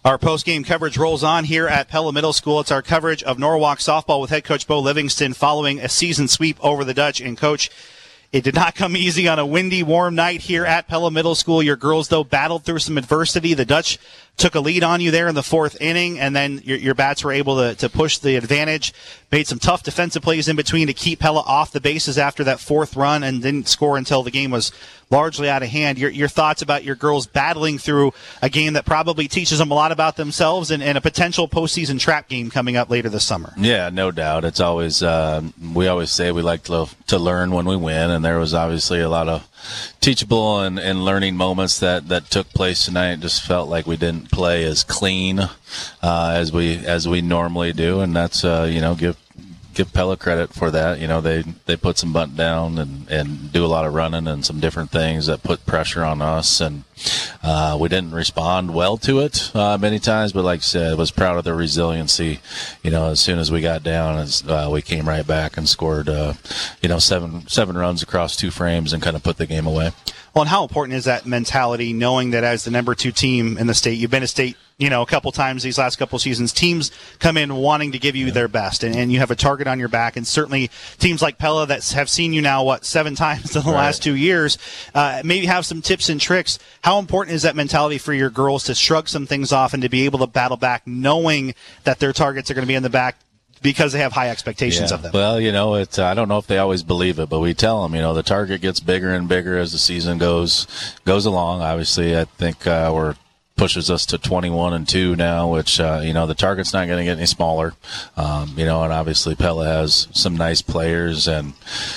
Our post-game coverage rolls on here at Pella Middle School. It's our coverage of Norwalk softball with head coach Bo Livingston following a season sweep over the Dutch. And, Coach, it did not come easy on a windy, warm night here at Pella Middle School. Your girls, though, battled through some adversity. The Dutch took a lead on you there in the fourth inning, and then your bats were able to push the advantage, made some tough defensive plays in between to keep Pella off the bases after that fourth run, and didn't score until the game was largely out of hand. Your thoughts about your girls battling through a game that probably teaches them a lot about themselves and a potential postseason trap game coming up later this summer? Yeah, no doubt. It's always we always say we like to learn when we win, and there was obviously a lot of teachable and learning moments that took place tonight. It just felt like we didn't play as clean as we normally do, and that's give Pella credit for that. They put some bunt down and do a lot of running and some different things that put pressure on us, and we didn't respond well to it many times, but like I said, I was proud of the resiliency. As soon as we got down, we came right back and scored seven runs across two frames and kind of put the game away. Well, and how important is that mentality, knowing that as the number 2 team in the state, you've been a state, a couple times these last couple seasons, teams come in wanting to give you their best, and you have a target on your back, and certainly teams like Pella that have seen you now, 7 times in the last 2 years, maybe have some tips and tricks. How important is that mentality for your girls to shrug some things off and to be able to battle back, knowing that their targets are going to be in the back because they have high expectations of them? Well, I don't know if they always believe it, but we tell them, the target gets bigger and bigger as the season goes along. Obviously, I think we're pushes us to 21-2 now, which the target's not going to get any smaller. And obviously Pella has some nice players, and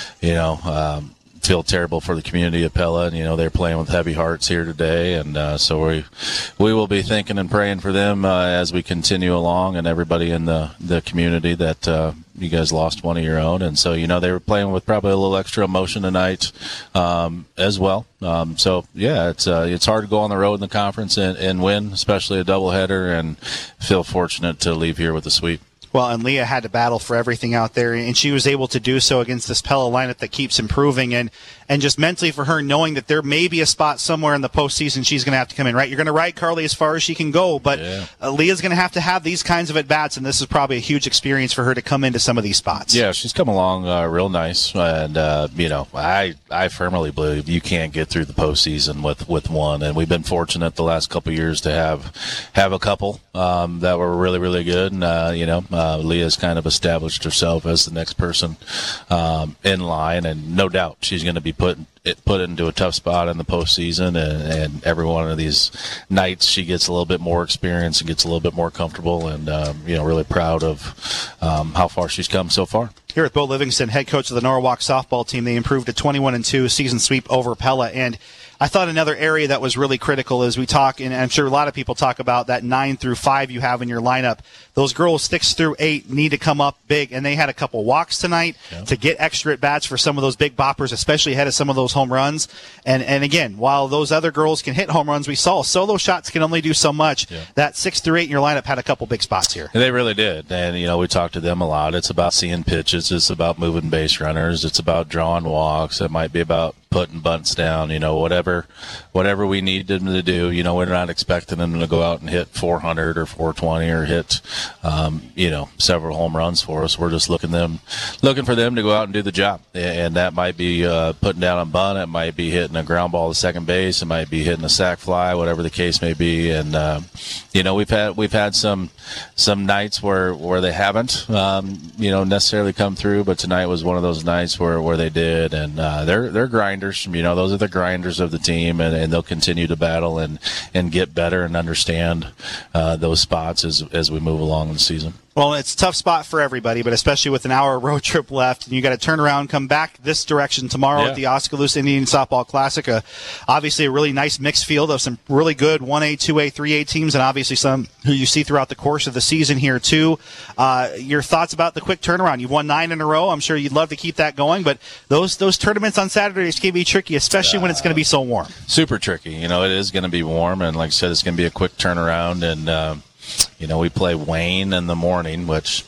feel terrible for the community of Pella, and they're playing with heavy hearts here today, and so we will be thinking and praying for them as we continue along, and everybody in the community that you guys lost one of your own, and so they were playing with probably a little extra emotion tonight as well. It's hard to go on the road in the conference and win, especially a doubleheader, and feel fortunate to leave here with a sweep. Well, and Leah had to battle for everything out there, and she was able to do so against this Pella lineup that keeps improving, and just mentally for her, knowing that there may be a spot somewhere in the postseason she's going to have to come in, right? You're going to ride Carly as far as she can go, but Leah's going to have these kinds of at-bats, and this is probably a huge experience for her to come into some of these spots. Yeah, she's come along real nice, and, I firmly believe you can't get through the postseason with one, and we've been fortunate the last couple of years to have a couple that were really, really good, and, Leah's kind of established herself as the next person in line, and no doubt she's going to be put into a tough spot in the postseason, and every one of these nights she gets a little bit more experience and gets a little bit more comfortable, and really proud of how far she's come so far. Here with Bo Livingston, head coach of the Norwalk softball team, they improved to 21-2 season sweep over Pella, and I thought another area that was really critical is we talk, and I'm sure a lot of people talk about that 9 through 5 you have in your lineup. Those girls 6 through 8 need to come up big, and they had a couple walks tonight to get extra at-bats for some of those big boppers, especially ahead of some of those home runs. And again, while those other girls can hit home runs, we saw solo shots can only do so much. Yeah. That 6 through 8 in your lineup had a couple big spots here. They really did, and we talked to them a lot. It's about seeing pitches. It's about moving base runners. It's about drawing walks. It might be about putting bunts down, whatever we need them to do. We're not expecting them to go out and hit 400 or 420 or hit, several home runs for us. We're just looking for them to go out and do the job. And that might be putting down a bunt. It might be hitting a ground ball to second base. It might be hitting a sac fly, whatever the case may be. And, we've had some nights where they haven't, necessarily come through, but tonight was one of those nights where they did. And they're grinders. Those are the grinders of the team, and they'll continue to battle and get better and understand those spots as we move along in the season. Well, it's a tough spot for everybody, but especially with an hour road trip left, and you got to turn around, come back this direction tomorrow at the Oskaloosa Indian Softball Classic. Obviously, a really nice mixed field of some really good 1A, 2A, 3A teams, and obviously some who you see throughout the course of the season here too. Your thoughts about the quick turnaround? You've won 9 in a row. I'm sure you'd love to keep that going, but those tournaments on Saturdays can be tricky, especially when it's going to be so warm. Super tricky. It is going to be warm, and like I said, it's going to be a quick turnaround, and we play Wayne in the morning, which,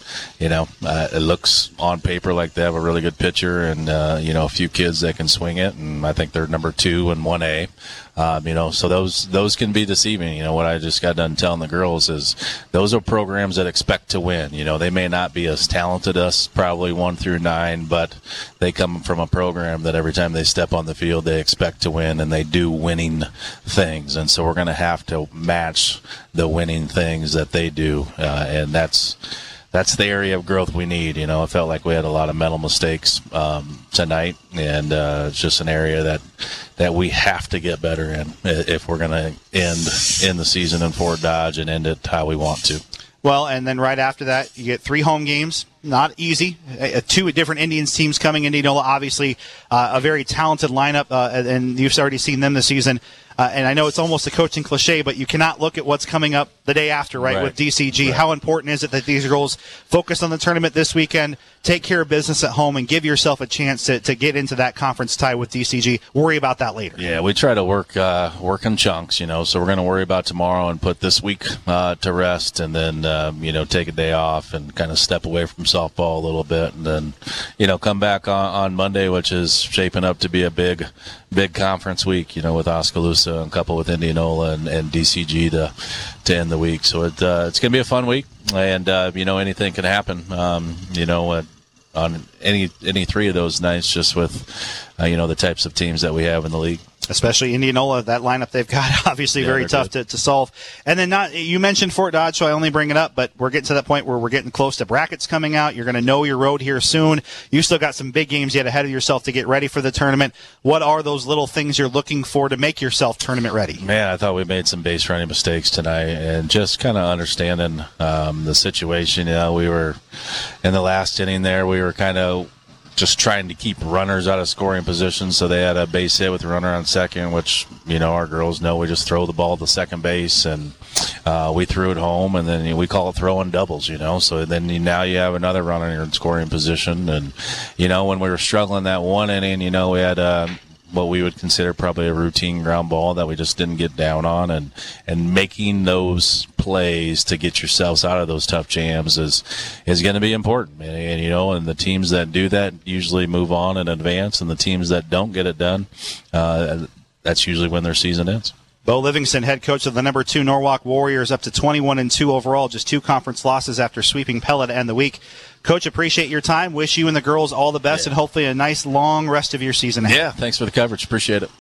it looks on paper like they have a really good pitcher and, a few kids that can swing it. And I think they're number 2 in 1A. So those can be deceiving. What I just got done telling the girls is those are programs that expect to win. They may not be as talented as probably 1 through 9, but they come from a program that every time they step on the field, they expect to win, and they do winning things. And so we're going to have to match the winning things that they do, and that's the area of growth we need. I felt like we had a lot of mental mistakes tonight, and it's just an area that we have to get better in if we're going to end the season in Fort Dodge and end it how we want to. Well, and then right after that, you get 3 home games. Not easy. 2 different Indians teams coming in. Obviously, a very talented lineup, and you've already seen them this season. And I know it's almost a coaching cliche, but you cannot look at what's coming up the day after, right. With DCG. Right. How important is it that these girls focus on the tournament this weekend, take care of business at home, and give yourself a chance to get into that conference tie with DCG? Worry about that later. Yeah, we try to work in chunks, so we're going to worry about tomorrow and put this week to rest, and then, take a day off and kind of step away from softball a little bit, and then, come back on Monday, which is shaping up to be a big conference week, with Oskaloosa and a couple with Indianola and DCG to end the week. So it's going to be a fun week, and anything can happen. On any 3 of those nights, just with the types of teams that we have in the league. Especially Indianola, that lineup they've got, obviously very tough to solve. And then you mentioned Fort Dodge, so I only bring it up, but we're getting to that point where we're getting close to brackets coming out. You're going to know your road here soon. You still got some big games yet ahead of yourself to get ready for the tournament. What are those little things you're looking for to make yourself tournament ready? Man, I thought we made some base running mistakes tonight, and just kind of understanding the situation. We were in the last inning there, we were kind of just trying to keep runners out of scoring position, so they had a base hit with a runner on second, which our girls know we just throw the ball to second base, and we threw it home, and then we call it throwing doubles, so then now you have another runner in scoring position. And when we were struggling that one inning, we had what we would consider probably a routine ground ball that we just didn't get down on, and making those plays to get yourselves out of those tough jams is going to be important. And the teams that do that usually move on and advance, and the teams that don't get it done, that's usually when their season ends. Bo Livingston, head coach of the number 2 Norwalk Warriors, up to 21-2 overall, just 2 conference losses after sweeping Pella to end the week. Coach, appreciate your time. Wish you and the girls all the best, and hopefully a nice long rest of your season ahead. Yeah, thanks for the coverage. Appreciate it.